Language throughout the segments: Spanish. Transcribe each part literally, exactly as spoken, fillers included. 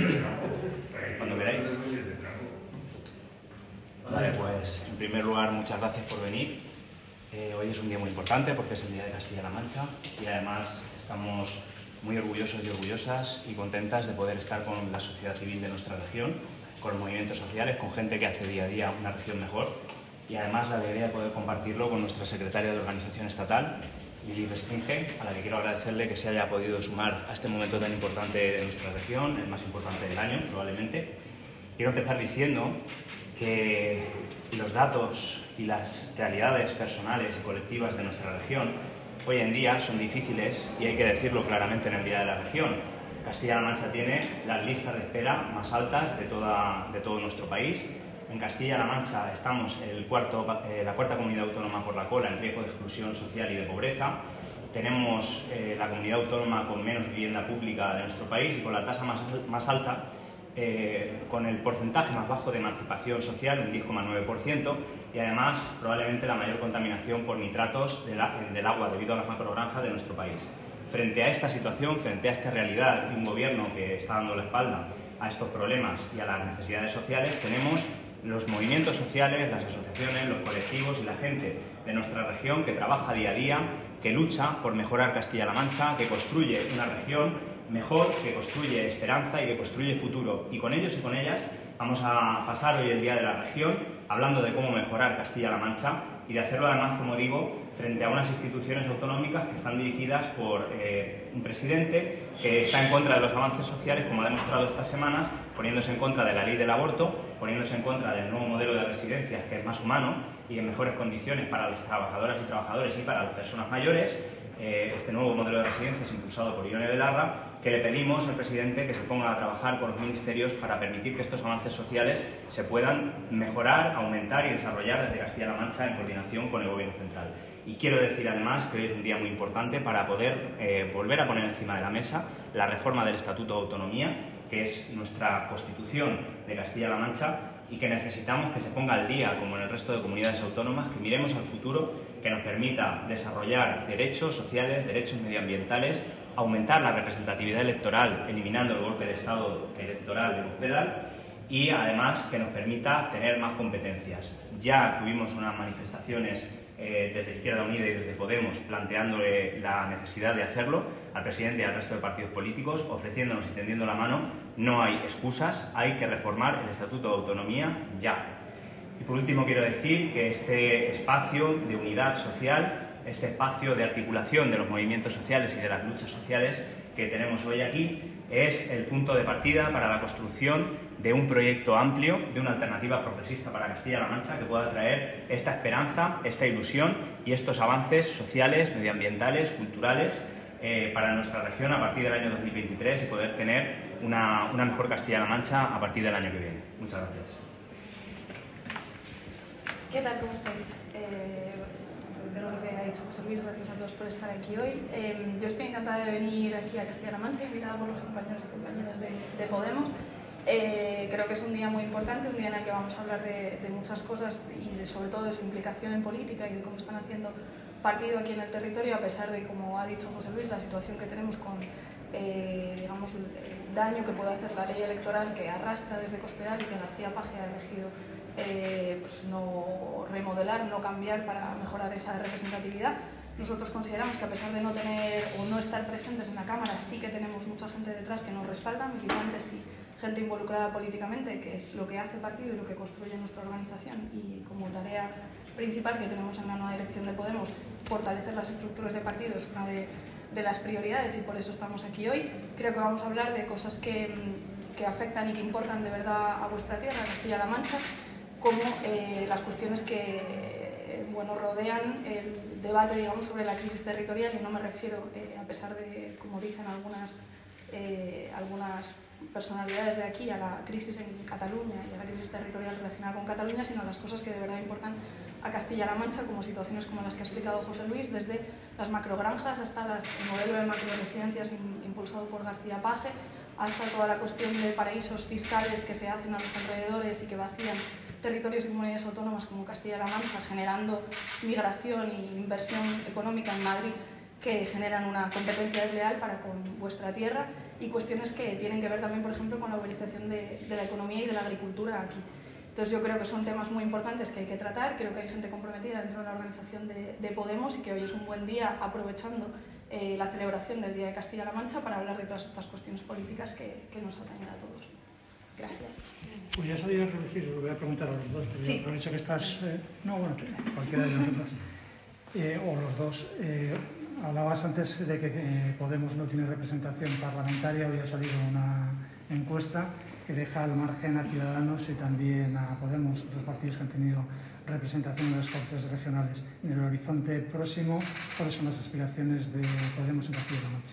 Cuando queráis. Vale, pues en primer lugar, muchas gracias por venir. Eh, hoy es un día muy importante porque es el Día de Castilla-La Mancha y además estamos muy orgullosos y orgullosas y contentas de poder estar con la sociedad civil de nuestra región, con los movimientos sociales, con gente que hace día a día una región mejor y además la alegría de poder compartirlo con nuestra secretaria de Organización Estatal, Lili Restringe, a la que quiero agradecerle que se haya podido sumar a este momento tan importante de nuestra región, el más importante del año probablemente. Quiero empezar diciendo que los datos y las realidades personales y colectivas de nuestra región hoy en día son difíciles y hay que decirlo claramente en el Día de la Región. Castilla-La Mancha tiene las listas de espera más altas de, toda, de todo nuestro país. En Castilla-La Mancha estamos el cuarto, eh, la cuarta comunidad autónoma por la cola en riesgo de exclusión social y de pobreza. Tenemos eh, la comunidad autónoma con menos vivienda pública de nuestro país y con la tasa más, más alta, eh, con el porcentaje más bajo de emancipación social, un diez coma nueve por ciento, y además probablemente la mayor contaminación por nitratos del, del agua debido a las macrogranjas de nuestro país. Frente a esta situación, frente a esta realidad de un gobierno que está dando la espalda a estos problemas y a las necesidades sociales, tenemos los movimientos sociales, las asociaciones, los colectivos y la gente de nuestra región que trabaja día a día, que lucha por mejorar Castilla-La Mancha, que construye una región mejor, que construye esperanza y que construye futuro. Y con ellos y con ellas vamos a pasar hoy el Día de la Región hablando de cómo mejorar Castilla-La Mancha y de hacerlo además, como digo, frente a unas instituciones autonómicas que están dirigidas por eh, un presidente que está en contra de los avances sociales, como ha demostrado estas semanas, poniéndose en contra de la ley del aborto, poniéndose en contra del nuevo modelo de residencias que es más humano y en mejores condiciones para las trabajadoras y trabajadores y para las personas mayores, eh, este nuevo modelo de residencias impulsado por Ione Belarra, que le pedimos al presidente que se ponga a trabajar con los ministerios para permitir que estos avances sociales se puedan mejorar, aumentar y desarrollar desde Castilla-La Mancha en coordinación con el Gobierno central. Y quiero decir además que hoy es un día muy importante para poder eh, volver a poner encima de la mesa la reforma del Estatuto de Autonomía, que es nuestra Constitución de Castilla-La Mancha y que necesitamos que se ponga al día, como en el resto de comunidades autónomas, que miremos al futuro, que nos permita desarrollar derechos sociales, derechos medioambientales, aumentar la representatividad electoral, eliminando el golpe de Estado electoral de Cospedal, y además que nos permita tener más competencias. Ya tuvimos unas manifestaciones eh, desde Izquierda Unida y desde Podemos planteándole la necesidad de hacerlo al presidente y al resto de partidos políticos, ofreciéndonos y tendiendo la mano. No hay excusas, hay que reformar el Estatuto de Autonomía ya. Y por último quiero decir que este espacio de unidad social, este espacio de articulación de los movimientos sociales y de las luchas sociales que tenemos hoy aquí, es el punto de partida para la construcción de un proyecto amplio, de una alternativa progresista para Castilla-La Mancha que pueda traer esta esperanza, esta ilusión y estos avances sociales, medioambientales, culturales eh, para nuestra región a partir del año dos mil veintitrés y poder tener una, una mejor Castilla-La Mancha a partir del año que viene. Muchas gracias. ¿Qué tal? ¿Cómo estáis? Eh, de lo que ha dicho José Luis, gracias a todos por estar aquí hoy. Eh, yo estoy encantada de venir aquí a Castilla-La Mancha, invitada por los compañeros y compañeras de, de Podemos. Eh, creo que es un día muy importante, un día en el que vamos a hablar de, de muchas cosas y de, sobre todo de su implicación en política y de cómo están haciendo partido aquí en el territorio, a pesar de, como ha dicho José Luis, la situación que tenemos con eh, digamos, el daño que puede hacer la ley electoral que arrastra desde Cospedal y que García Paje ha elegido Eh, pues no remodelar, no cambiar para mejorar esa representatividad. Nosotros consideramos que a pesar de no tener o no estar presentes en la Cámara, sí que tenemos mucha gente detrás que nos respalda, militantes y gente involucrada políticamente, que es lo que hace partido y lo que construye nuestra organización. Y como tarea principal que tenemos en la nueva dirección de Podemos, fortalecer las estructuras de partido es una de, de las prioridades y por eso estamos aquí hoy. Creo que vamos a hablar de cosas que, que afectan y que importan de verdad a vuestra tierra, a Castilla-La Mancha, como eh, las cuestiones que eh, bueno, rodean el debate, digamos, sobre la crisis territorial, y no me refiero, eh, a pesar de, como dicen algunas, eh, algunas personalidades de aquí, a la crisis en Cataluña y a la crisis territorial relacionada con Cataluña, sino a las cosas que de verdad importan a Castilla-La Mancha, como situaciones como las que ha explicado José Luis, desde las macrogranjas hasta las, el modelo de macroresidencias impulsado por García Paje, hasta toda la cuestión de paraísos fiscales que se hacen a los alrededores y que vacían territorios y comunidades autónomas como Castilla-La Mancha, generando migración e inversión económica en Madrid que generan una competencia desleal para con vuestra tierra, y cuestiones que tienen que ver también, por ejemplo, con la uberización de, de la economía y de la agricultura aquí. Entonces yo creo que son temas muy importantes que hay que tratar, creo que hay gente comprometida dentro de la organización de, de Podemos y que hoy es un buen día aprovechando eh, la celebración del Día de Castilla-La Mancha para hablar de todas estas cuestiones políticas que, que nos atañen a todos. Gracias. Pues ya sabía reducir, lo voy a preguntar a los dos, pero sí. aprovecho que estás... Eh, no, bueno, cualquiera de los dos, eh, o los dos. Eh, hablabas antes de que eh, Podemos no tiene representación parlamentaria, hoy ha salido una encuesta que deja al margen a Ciudadanos y también a Podemos, otros partidos que han tenido representación en las Cortes regionales. En el horizonte próximo, ¿cuáles son las aspiraciones de Podemos en Castilla-La Mancha?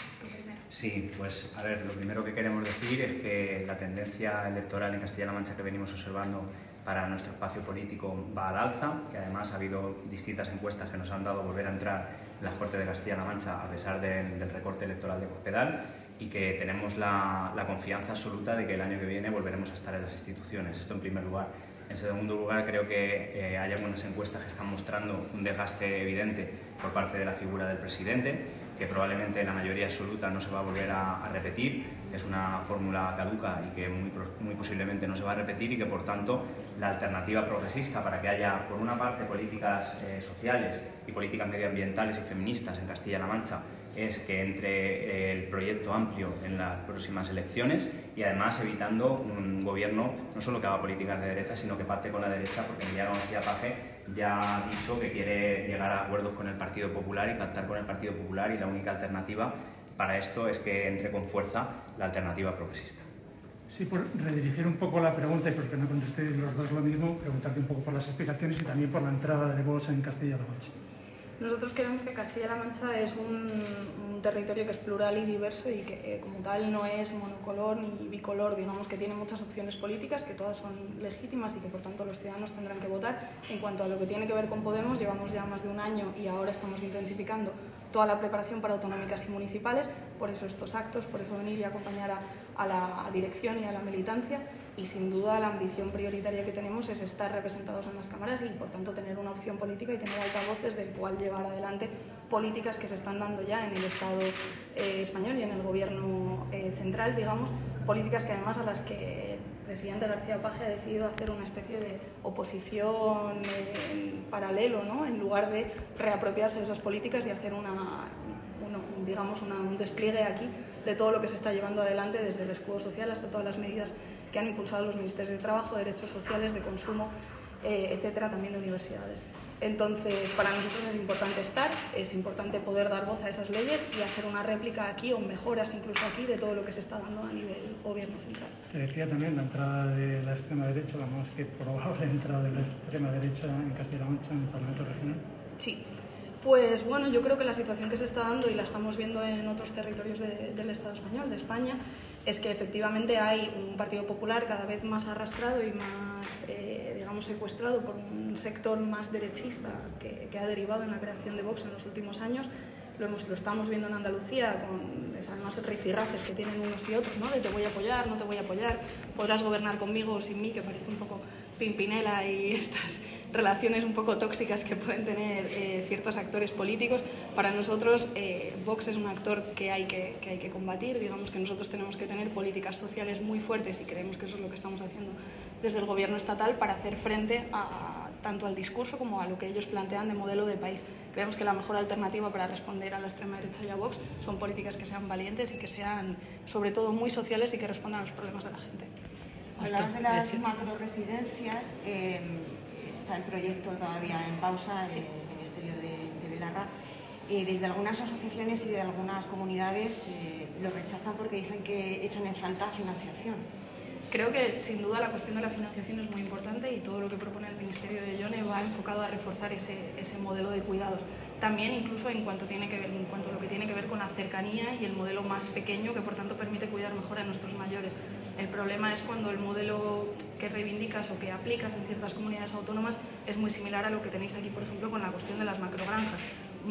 Sí, pues a ver, lo primero que queremos decir es que la tendencia electoral en Castilla-La Mancha que venimos observando para nuestro espacio político va al alza, que además ha habido distintas encuestas que nos han dado volver a entrar en las Cortes de Castilla-La Mancha a pesar de, del recorte electoral de Cospedal, y que tenemos la, la confianza absoluta de que el año que viene volveremos a estar en las instituciones. Esto en primer lugar. En segundo lugar, creo que eh, hay algunas encuestas que están mostrando un desgaste evidente por parte de la figura del presidente, que probablemente la mayoría absoluta no se va a volver a, a repetir, es una fórmula caduca y que muy, muy posiblemente no se va a repetir, y que por tanto la alternativa progresista para que haya por una parte políticas eh, sociales y políticas medioambientales y feministas en Castilla-La Mancha es que entre el proyecto amplio en las próximas elecciones, y además evitando un gobierno no solo que haga políticas de derecha, sino que pacte con la derecha, porque Emiliano García Paje ya ha dicho que quiere llegar a acuerdos con el Partido Popular y pactar con el Partido Popular, y la única alternativa para esto es que entre con fuerza la alternativa progresista. Sí, por redirigir un poco la pregunta y porque no contestéis los dos lo mismo, preguntarte un poco por las aspiraciones y también por la entrada de Vox en Castilla-La Mancha. Nosotros creemos que Castilla-La Mancha es un, un territorio que es plural y diverso y que eh, como tal no es monocolor ni bicolor, digamos que tiene muchas opciones políticas que todas son legítimas y que por tanto los ciudadanos tendrán que votar. En cuanto a lo que tiene que ver con Podemos, llevamos ya más de un año y ahora estamos intensificando toda la preparación para autonómicas y municipales, por eso estos actos, por eso venir y acompañar a, a la dirección y a la militancia, y sin duda la ambición prioritaria que tenemos es estar representados en las cámaras y por tanto tener una opción política y tener altavoz desde el cual llevar adelante políticas que se están dando ya en el Estado eh, español y en el gobierno eh, central, digamos, políticas que además a las que el presidente García Paje ha decidido hacer una especie de oposición en paralelo, ¿no? En lugar de reapropiarse de esas políticas y hacer una, una, digamos una, un despliegue aquí de todo lo que se está llevando adelante, desde el escudo social hasta todas las medidas que han impulsado los ministerios de Trabajo, Derechos Sociales, de Consumo, eh, etcétera, también de universidades. Entonces, para nosotros es importante estar, es importante poder dar voz a esas leyes y hacer una réplica aquí o mejoras incluso aquí de todo lo que se está dando a nivel gobierno central. Te decía también la entrada de la extrema derecha, la más que probable entrada de la extrema derecha en Castilla-La Mancha en el Parlamento Regional. Sí. Pues bueno, yo creo que la situación que se está dando, y la estamos viendo en otros territorios de, del Estado español, de España, es que efectivamente hay un Partido Popular cada vez más arrastrado y más, eh, digamos, secuestrado por un sector más derechista que, que ha derivado en la creación de Vox en los últimos años. Lo, hemos, lo estamos viendo en Andalucía, con además rifirrafes que tienen unos y otros, ¿no? De te voy a apoyar, no te voy a apoyar, podrás gobernar conmigo o sin mí, que parece un poco Pimpinela y estas relaciones un poco tóxicas que pueden tener eh, ciertos actores políticos. Para nosotros eh, Vox es un actor que hay que, que hay que combatir. Digamos que nosotros tenemos que tener políticas sociales muy fuertes y creemos que eso es lo que estamos haciendo desde el gobierno estatal para hacer frente a, tanto al discurso como a lo que ellos plantean de modelo de país. Creemos que la mejor alternativa para responder a la extrema derecha y a Vox son políticas que sean valientes y que sean sobre todo muy sociales y que respondan a los problemas de la gente. Hablamos de las macroresidencias, eh, está el proyecto todavía en pausa en el Ministerio de, de Belarra. Eh, desde algunas asociaciones y de algunas comunidades eh, lo rechazan porque dicen que echan en falta financiación. Creo que sin duda la cuestión de la financiación es muy importante y todo lo que propone el Ministerio de Yone va enfocado a reforzar ese, ese modelo de cuidados. También incluso en cuanto, tiene que ver, en cuanto a lo que tiene que ver con la cercanía y el modelo más pequeño que por tanto permite cuidar mejor a nuestros mayores. El problema es cuando el modelo que reivindicas o que aplicas en ciertas comunidades autónomas es muy similar a lo que tenéis aquí, por ejemplo, con la cuestión de las macrogranjas,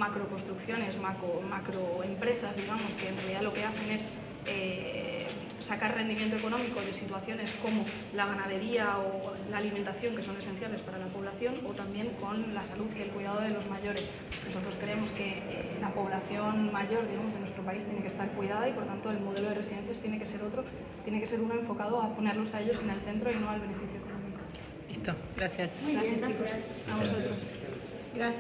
macroconstrucciones, macro, macroempresas, digamos, que en realidad lo que hacen es eh, sacar rendimiento económico de situaciones como la ganadería o la alimentación, que son esenciales para la población, o también con la salud y el cuidado de los mayores. Nosotros creemos que eh, la población mayor, digamos, de nuestro país tiene que estar cuidada y por tanto el modelo de residencias tiene que ser otro, tiene que ser uno enfocado a ponerlos a ellos en el centro y no al beneficio económico. Listo, gracias. Gracias, chicos. A vosotros. Gracias.